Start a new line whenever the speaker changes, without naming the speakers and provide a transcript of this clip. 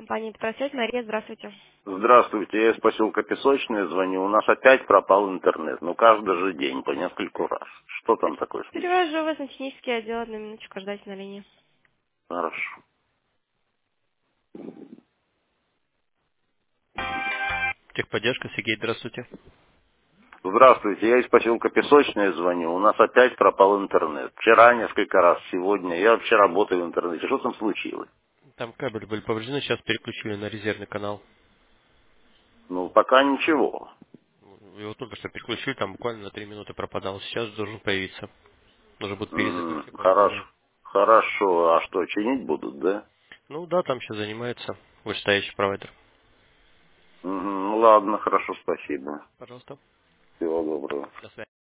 Компания «Петросвет». Мария, здравствуйте.
Здравствуйте, я из поселка Песочный звоню. У нас опять пропал интернет. Ну, каждый же день, по нескольку раз. Что там такое случилось?
Перевожу вас на технический отдел. Одну минуточку, ждать на линии.
Хорошо.
Техподдержка, Сергей, здравствуйте.
Здравствуйте, я из поселка Песочный звоню. У нас опять пропал интернет. Вчера несколько раз, сегодня. Я вообще работаю в интернете. Что там случилось?
Там кабели были повреждены, сейчас переключили на резервный канал.
Ну, пока ничего.
Его только что переключили, там буквально на 3 минуты пропадал. Сейчас должен появиться. Нужно будет перезагрузить
Хорошо.
оборудование.
Хорошо. А что, чинить будут, да?
Ну да, там сейчас занимается вышестоящий провайдер.
Ну, ладно, хорошо, спасибо.
Пожалуйста.
Всего доброго.
До связи.